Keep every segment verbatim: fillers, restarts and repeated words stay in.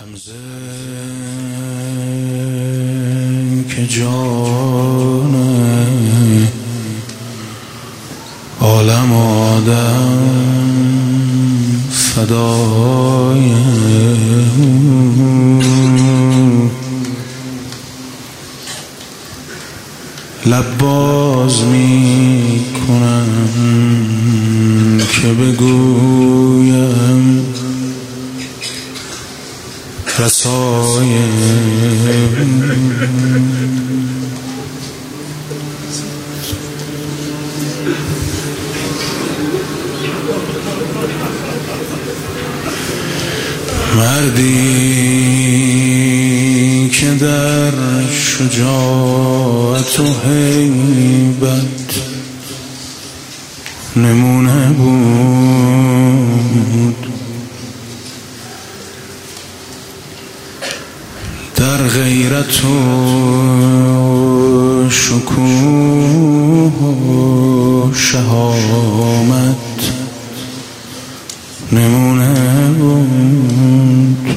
حمزه که جان عالم آدم فدای لب باز می کنم که بگویم رسای مردی که در شجاعت و هیبت نمونه بود، در غیرت و شکوه و شهامت نمونه بود،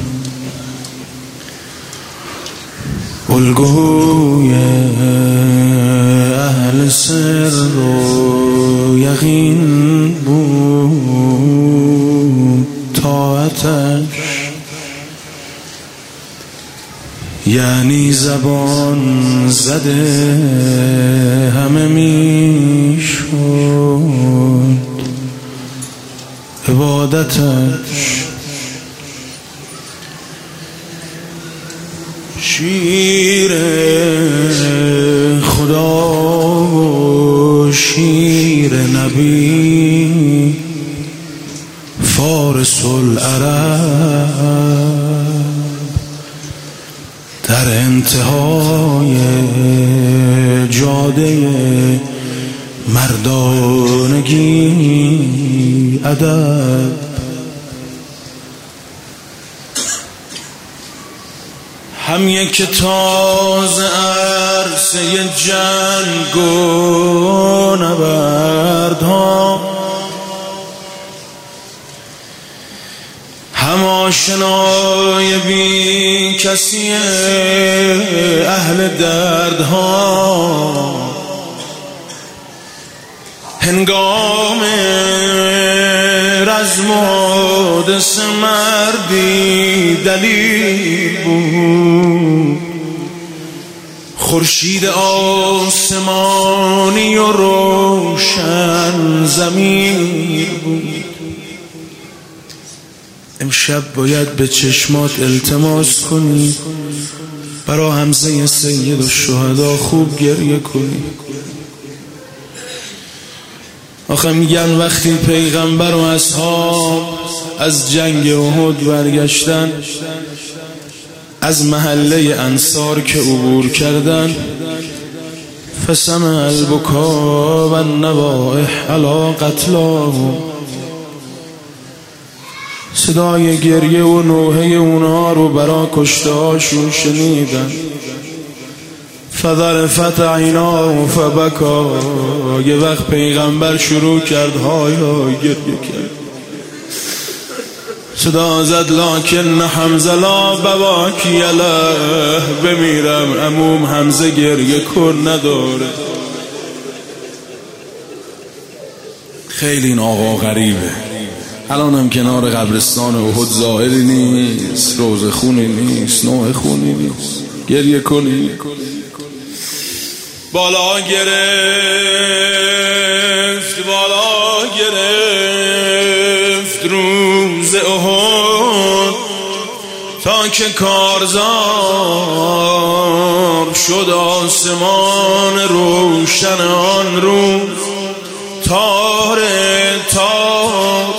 الگوی اهل سر و یقین بود، طاعتش یعنی زبان زده همه میشد، عبادتش شیر خدا و شیر نبی، فارس العرب در انتهای جاده مردانگی ادب، هم یک تازه عرصه جنگ و نبردها، هم آشنای بی کسی اهل دردها، هنگام رزم و حادث مردی دلیل بود، خورشید آسمانی و روشن ضمیر بود. امشب باید به چشمات التماس کنی، برا حمزه سید الشهدا خوب گریه کنی. آخه میگن وقتی پیغمبر و اصحاب از جنگ احد برگشتن، از محله انصار که عبور کردن، فسمع البکا و النواح علی قتلاهم، صدای گریه و نوحه اونا رو برا کشته هاشون شنیدن. فذرفت عیناه فبکا، یه وقت پیغمبر شروع کرد های های گریه کرد، صدا زد لکن حمزه لا بواکی له، بمیرم عموم حمزه گریه کن نداره. خیلی این آقا غریبه، الانم کنار قبرستان احد ظاهری نیست، روز خونی نیست، نوع خونی نیست، گریه کنی. بالا گرفت بالا گرفت روز احد، تا که کارزار شد آسمان روشن آن روز، تار تار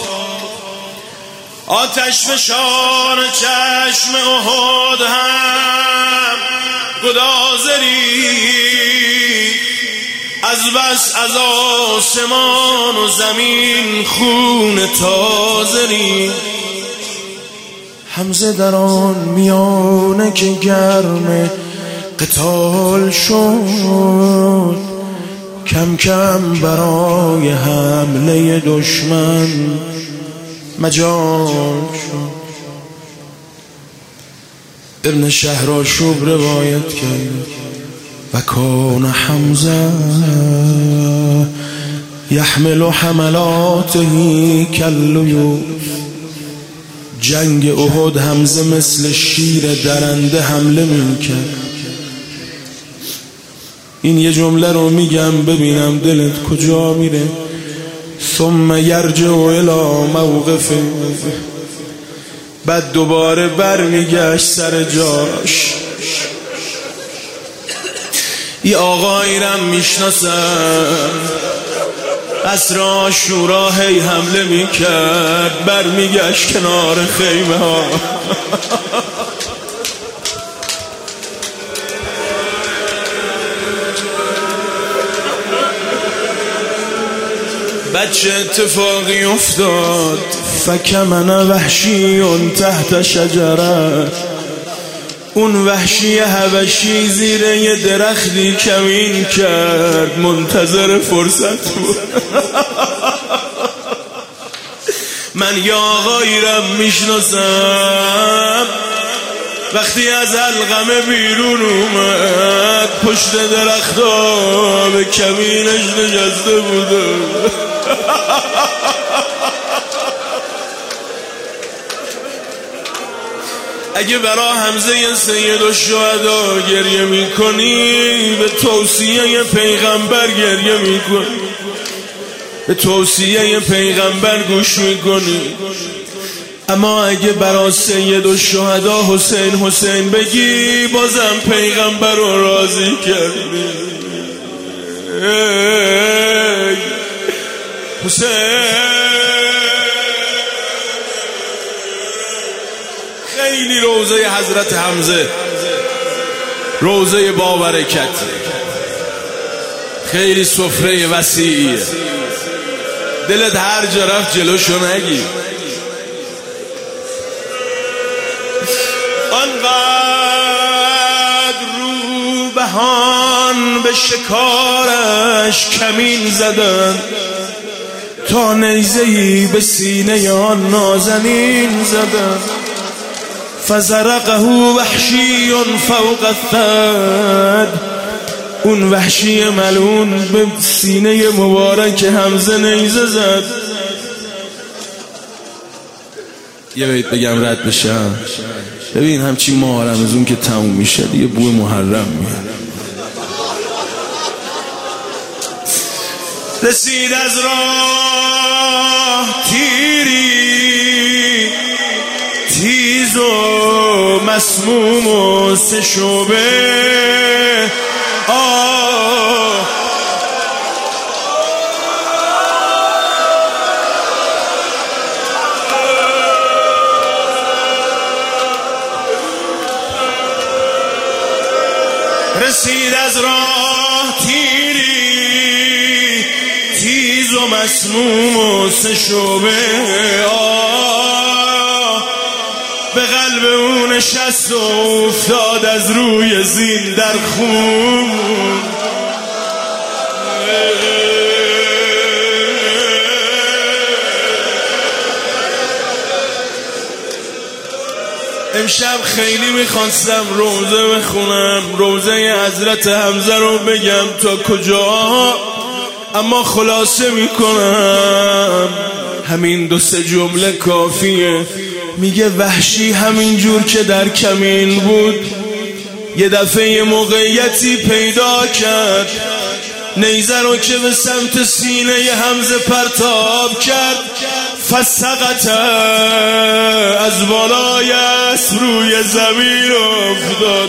آتش فشان چشم احد هم گدازری، از بس از آسمان و زمین خون تازری. حمزه در آن میانه که گرم قتال شد، کم کم برای حمله دشمن مجال شد. ابن شهرآشوب روایت کرد و کان حمزه یحمل حملاته کاللیوف. جنگ احد حمزه مثل شیر درنده حمله میکرد. این یه جمله رو میگم ببینم دلت کجا میره. ثم یرجع الی موقفه، بعد دوباره برمیگشت سر جاش. یه آقایی رم میشناسم عصر عاشورا هی حمله میکرد، برمیگشت کنار خیمه ها. بچه اتفاقی افتاد. فکمن وحشی تحت شجره. اون وحشی حبشی زیر یه درختی کمین کرد، منتظر فرصت بود. من یا آقایی رم میشناسم وقتی از حلقمه بیرون اومد پشت درختا به کمینش نشسته بوده. اگه برا حمزه سید الشهدا گریه میکنی به توصیه پیغمبر گریه میکنی، به توصیه پیغمبر گوش میکنی. اما اگه برا سید الشهدا حسین حسین بگی بازم پیغمبر رو راضی کردی. حسین خیلی روضه حضرت حمزه روضه بابرکت، خیلی سفره وسیعیه. دلت هر جا رفت جلوشو نگی. آنقدر روبهان به شکارش کمین زدن تا نیزه‌ای به سینه آن نازنین زدن. فزرقه وحشی فوق الثد. اون وحشی ملعون به سینه مبارک حمزه نیزه زد. یه بیت بگم رد بشم. ببین همچین ماه رمضان که تموم میشه دیگه بوی محرم میاد. رسید از راه تیری تیز و مسموم و سه شعبه. آه رسید از راه تیری تیز و مسموم و سه شعبه. آه به قلب اون نشست و افتاد از روی زین در خون. امشب خیلی میخواستم روزه بخونم، روزه حضرت حمزه رو بگم تا کجا، اما خلاصه میکنم همین دو سه جمله کافیه. میگه وحشی همین جور که در کمین بود یه دفعه موقعیتی پیدا کرد، نیزه رو که به سمت سینه حمزه پرتاب کرد. فسقط از بالای اسب روی زمین افتاد.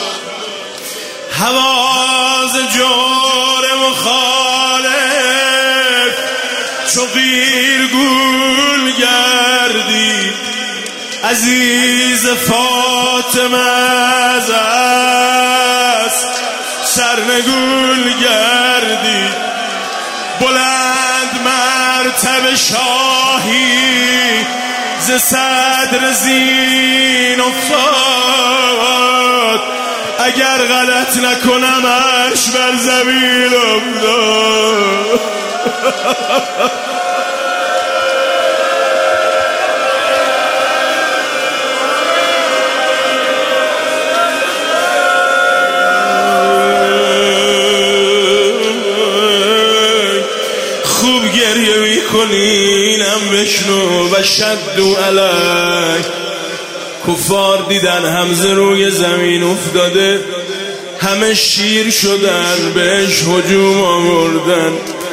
حواز جور مخالف چو قیرگول گردید. عزیز فاطمه از اسب سرنگول گردید. بلند مرتبه شاهی ز صدر زین افتاد. اگر غلط نکنمش بر زمین افتاد. کنی اینم بشنو و شدو علیک. کفار دیدن حمزه روی زمین افتاده، همه شیر شدن، بهش هجوم آوردن،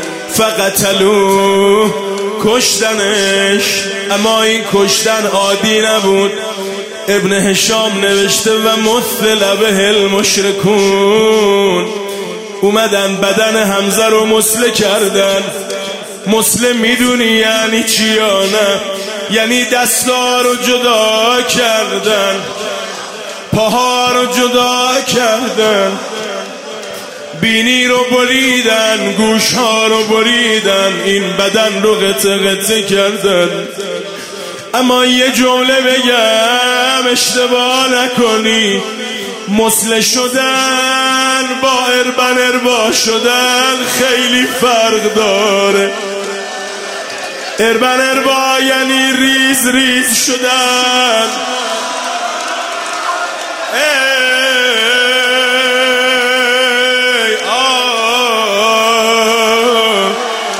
فقتلو، کشتنش. اما این کشتن عادی نبود. ابن هشام نوشته و مثل به المشرکون، اومدن بدن حمزه رو مسله کردن. مسله میدونی یعنی چی یا نه؟ یعنی دستا رو جدا کردن، پاها رو جدا کردن، بینی رو بریدن، گوش ها رو بریدن، این بدن رو قطع قطع کردن. اما یه جمله بگم اشتباه نکنی، مسله شدن با اربن اربا شدن خیلی فرق داره. اربن اربا یعنی ریز ریز شدن. ای آه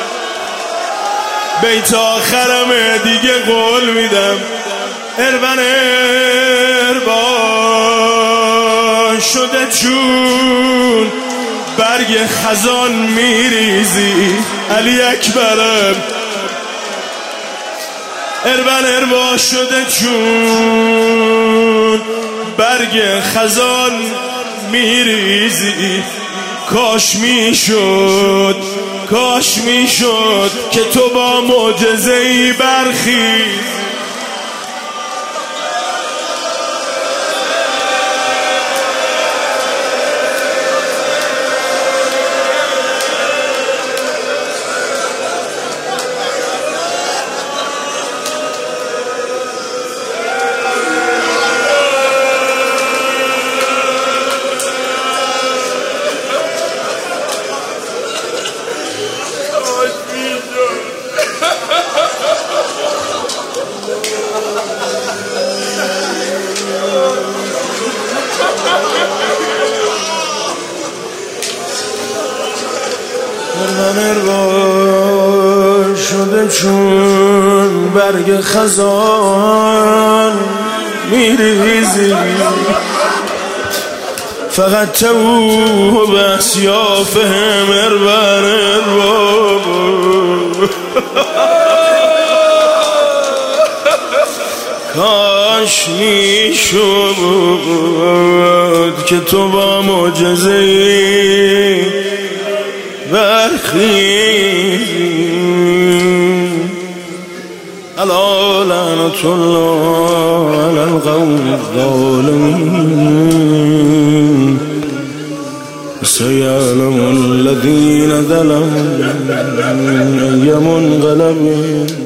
بیت آخرمه دیگه قول میدم. اربن اربا شده چون برگ خزان میریزی. علی اکبرم. اربن اربا شده چون برگ خزان میریزی. کاش میشد کاش میشد که تو با معجزه‌ای برخیز. اربا شده چون برگ خزان میریزی. فقط تو به اسیافهم اربن اربا. کاش میشد که تو با معجزه‌ای برخیز. الا لعنة الله على القوم الظالمين سيعلم الذين ظلموا أي منقلب